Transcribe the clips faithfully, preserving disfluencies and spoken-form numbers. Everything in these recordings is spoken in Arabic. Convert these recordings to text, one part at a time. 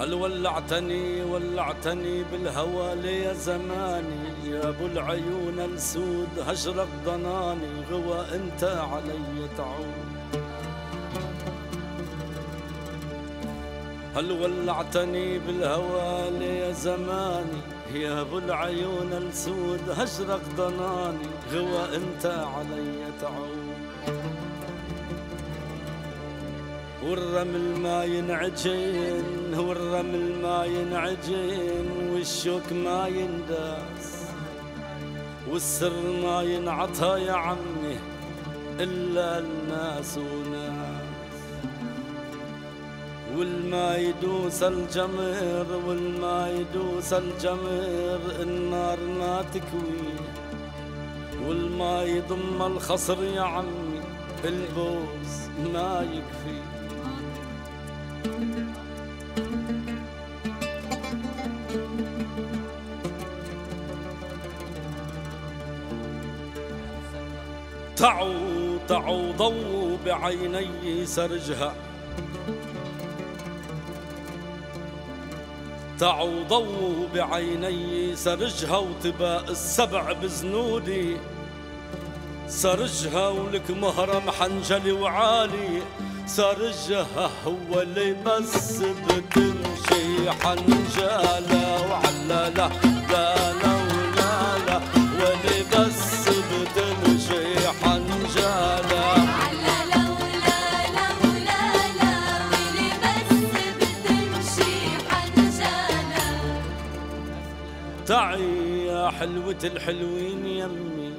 هل ولعتني ولعتني بالهوى لي زماني، يا ابو العيون السود هجرك ضناني، غوى انت علي تعود. هل ولعتني بالهوى لي زماني، يا ابو العيون السود هجرك ضناني، غوى انت علي تعود. والرمل ما ينعجن والرمل ما ينعجن، والشوك ما ينداس، والسر ما ينعطى يا عمي إلا الناس وناس. والما يدوس الجمر والما يدوس الجمر، النار ما تكويه، والما يضم الخصر يا عمي البوس ما يكفي. تعوا تعوا ضووا بعيني سرجها، تعوا ضووا بعيني سرجها، وتباء السبع بزنودي سرجها، ولك مهرة محنجلي وعالي سرجها، هو اللي بس بتمشي حنجالة وعلالة لا لا ولا لا، واللي بس بتمشي حنجالة وعلالة ولا لا ولا لا، واللي بس بتمشي حنجالة. تعي يا حلوة الحلوين يمي،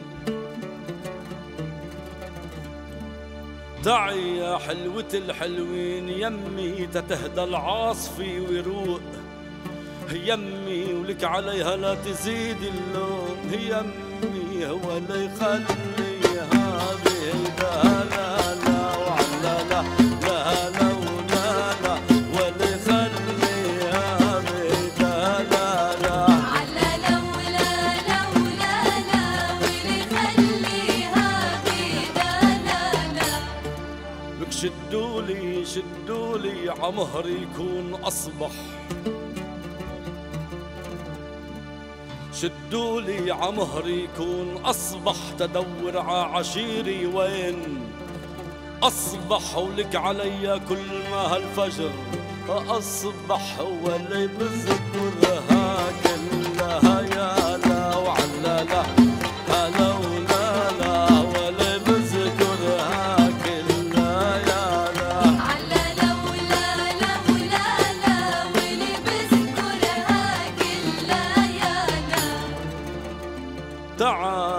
تعي يا حلوة الحلوين يمي، تتهدى العاصفي ويروق يمي، ولك عليها لا تزيد اللوم يمي، هو اللي يخليها بعيدة لا لا وعلا لا لا لا ولا لا، واللي يخليها بعيدة لا لا وعلالة ولا لا ولا لا، واللي يخليها بعيدة لا لا. لك شدولي شدولي عمهري يكون أصبح، شدولي عمهري يكون أصبح، تدور ععشيري وين أصبح، ولك علي كل ما هالفجر أصبح، هو اللي بذكرها كلها يا لا وعلا لا هلا ولا لا، واللي بذكرها كلها يا لا وعلالة ولا لا ولا لا، واللي بذكرها كلها يا لا. تعا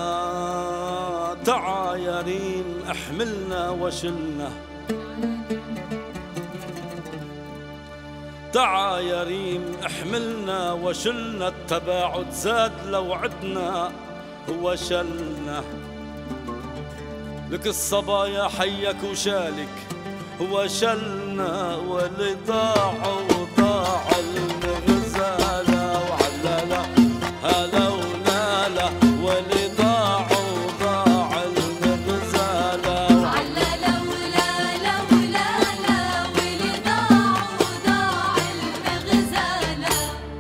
تعا يا ريم احملنا وشلنا، تعا يا ريم احملنا وشلنا، التباعد زاد لو عدنا هو شلنا. لك الصبايا حيك وشالك هو شلنا، واللي ضاعوا وضاع المغزالة وعلالا هلا ولا لا، واللي ضاعوا وضاع المغزالة وعلالة ولا لا ولا لا، واللي ضاع وضاع المغزالة.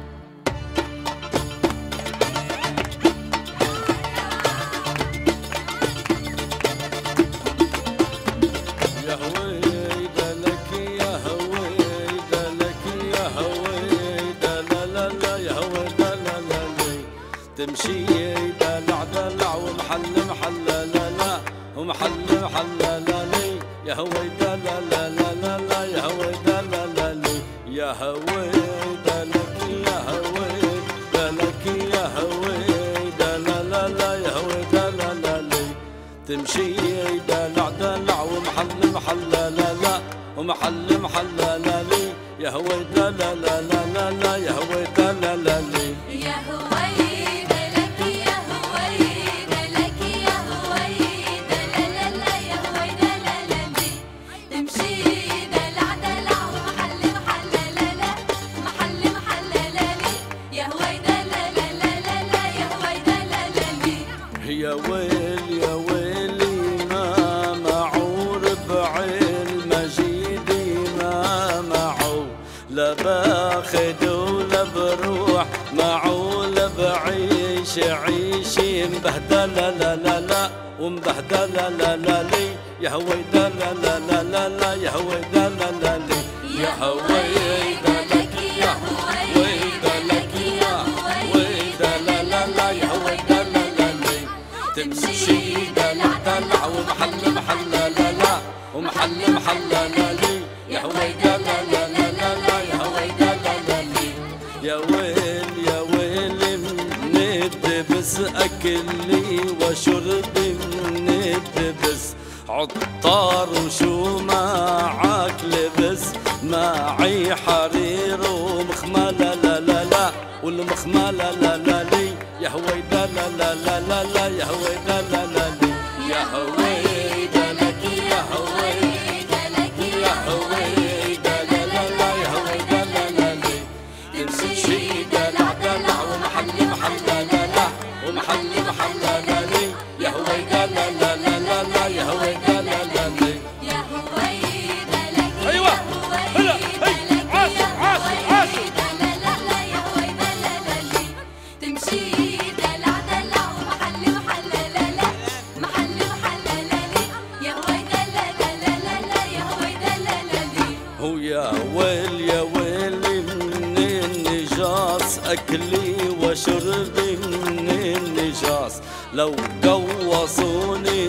يا هويدا لك يا هويدا لك يا هويدا لا لا لا يا هويدا لا لا لا، تمشي دلع دلع ومحل محل لا لا ومحل محل لا لا، يا هويدا لا لا لا لا لا يا هويدا لا لا لا، يا هويدا لك يا هويدا لك يا هويدا لا لا لا يا هويدا لا لا لا، تمشي دلع دلع ومحل محل لا لا ومحل محل لا لا، يا هويدا لا لا لا لا لا يا هويدا لا لا لا. يا هويدا لك يا هويدا لك يا هويدا لا لا لا يا هويدا لا لا لا، تمشي دلع دلع ومحل محل لا لا محل محل لا لا، يا هويدا لا لا لا لا لا يا هويدا لا لا لا. يا ويل يا ويلي ما معه ربع المجيد ما معه لا بعيش عيشي مبهدلة لا لا لا ومبهدلة لا لا لي يا هويدا لا لا لا لا لا يا هويدا لا لا لي يا هويدا لك يا هويدا لك يا هويدا لا لا لا يا هويدا لا لا لي تمشي دلع دلع ومحل محل لا لا ومحل محل لا لي يا هويدا لا لا لا لا لا يا هويدا لا لا لي يا ويل يا ويل من الدبس أكلي وشربي من الدبس عطار وشو معاك لبس معي حرير ومخملة لا لا لا والمخملة لا لا لي يا هويدا لا لا لا لا لا يا هويدا لا لا لي يا هويدا لك يا هويدا لك يا هويدا لا لا لا يا هويدا لا لا لي تمشي دلع دلع ومحل محل لا لا لا ومحل محل لا لا لي يا هويدا لا لا لا لا لا يا هويدا لا لا لي يا هويدا لك أيوة هلا هي عاشر عاشر عاشر لا لا لا يا هويدا لا لا لي تمشي دلع دلع ومحل محل لا لا محل محل لا لي يا هويدا لا لا لا لا لا يا هويدا لا لا لي هو يا ويل يا ويلي من النجاس أكلي وشربي من النجاس لو قوصوني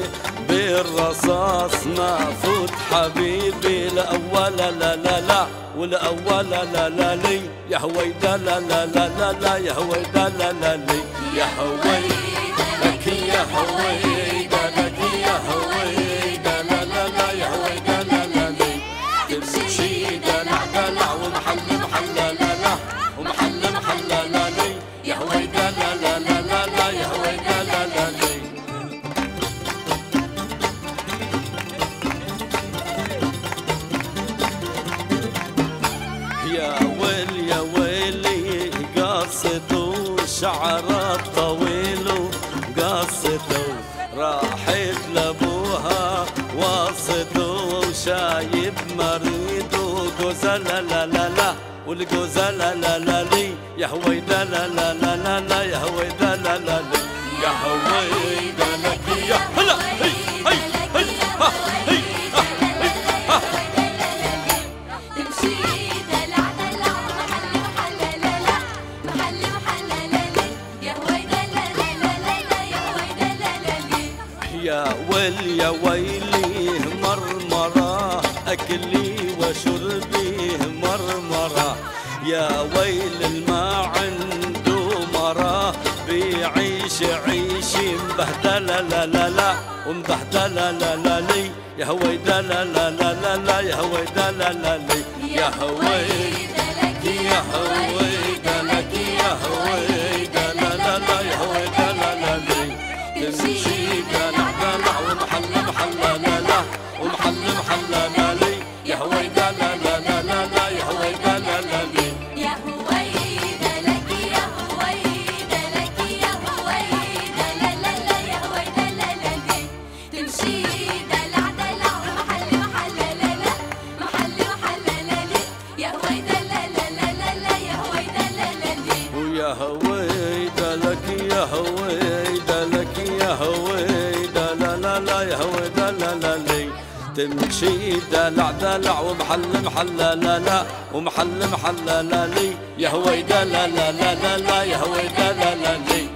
بالرصاص ما فوت حبيبي الأول لا لا لا والأول لا لا لي يا هويدا لا لا لا لا لا يا هويدا لا لا لي يا هويدا لك يا هويدا لك يا هويدا لا لا لا يا هويدا لا لا لي تمشي دلع دلع ومحل محل لا لا لا ومحل محل لا لا لي يا هويدا لا لا لا لا لا يا هويدا لا لا لي يا ويل يا ويلي قصته شعره طويل وقصته راحت لابوها وصته وشايب مريض وجوزها لا لا لا لا والجوزها لا لا لا لي يا هويدا لا لا لا لا لا يا هويدا لا لا لي يا هويدا لك يا هلا هي هي هي ها هي ها هي ها تمشي دلع دلع ومحل محل لا لا محل محل لا لي يا هويدا لا لا لا لا لا يا هويدا لا لا لي يا ويل يا ويلي مرمرة أكلي وشربي مرمرة يا ويل الما عنده مرة بيعيش عيشي مبهدلة لا لا لا ومبهدلة لا لا لي يا هويدا لا لا لا لا لا يا هويدا لا لا لي يا هويدا لك يا هويدا لك يا هويدا لا لا لا يا هويدا لا لا لي تمشي دلع دلع ومحل محل لا لا لا ومحل محل لا لا لي يا هويدا لا لا لا لا لا يا هويدا لا لا لي يا هويدا لك يا هويدا لك يا هويدا لا لا لا يا هويدا لا لا لي تمشي دلع دلع ومحل محل لا لا محل محل لا لي يا هويدا لا لا لا لا لا يا هويدا لا لا لي ويا هويدا لك يا هويدا لك يا هويدا لا لا لا يا هويدا لا لا لي تمشي دلع دلع ومحل محل لا لا لا ومحل محل لا لا لي يا هويدا لا لا لا لا لا يا هويدا لا لا لي